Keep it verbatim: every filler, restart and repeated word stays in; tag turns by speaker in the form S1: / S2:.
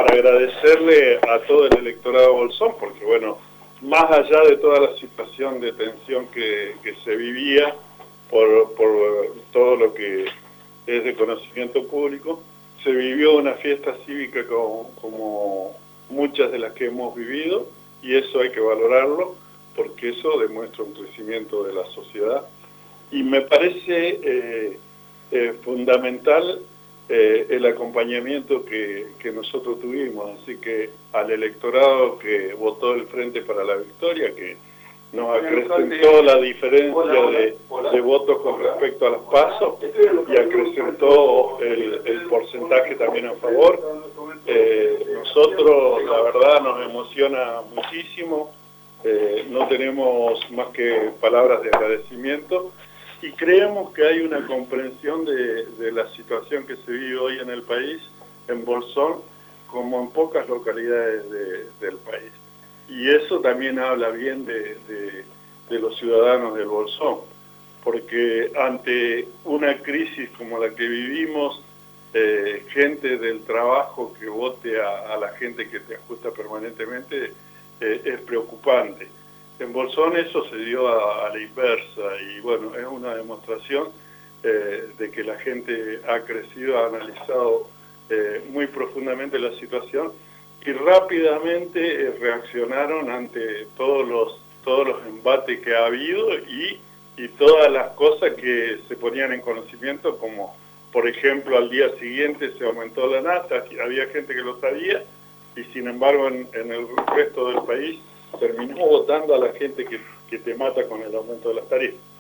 S1: para agradecerle a todo el electorado de Bolsón, porque bueno, más allá de toda la situación de tensión que, que se vivía por, por todo lo que es de conocimiento público, se vivió una fiesta cívica como, como muchas de las que hemos vivido, y eso hay que valorarlo, porque eso demuestra un crecimiento de la sociedad. Y me parece eh, eh, fundamental eh, el acompañamiento que, que nosotros tuvimos, así que al electorado que votó el Frente para la Victoria, que nos acrecentó la diferencia de, de votos con respecto a las PASO y acrecentó el, el porcentaje también a favor. Eh, nosotros, la verdad, nos emociona muchísimo, eh, no tenemos más que palabras de agradecimiento y creemos que hay una comprensión de, de la situación que se vive hoy en el país, en Bolsón, como en pocas localidades de, del país. Y eso también habla bien de, de, de los ciudadanos del Bolsón, porque ante una crisis como la que vivimos, eh, gente del trabajo que vote a, a la gente que te ajusta permanentemente eh, es preocupante. En Bolsón eso se dio a, a la inversa y bueno, es una demostración eh, de que la gente ha crecido, ha analizado eh, muy profundamente la situación y rápidamente eh, reaccionaron ante todos los, todos los embates que ha habido y, y todas las cosas que se ponían en conocimiento, como por ejemplo al día siguiente se aumentó la nafta, había gente que lo sabía y sin embargo en, en el resto del país terminó votando a la gente que, que te mata con el aumento de las tarifas.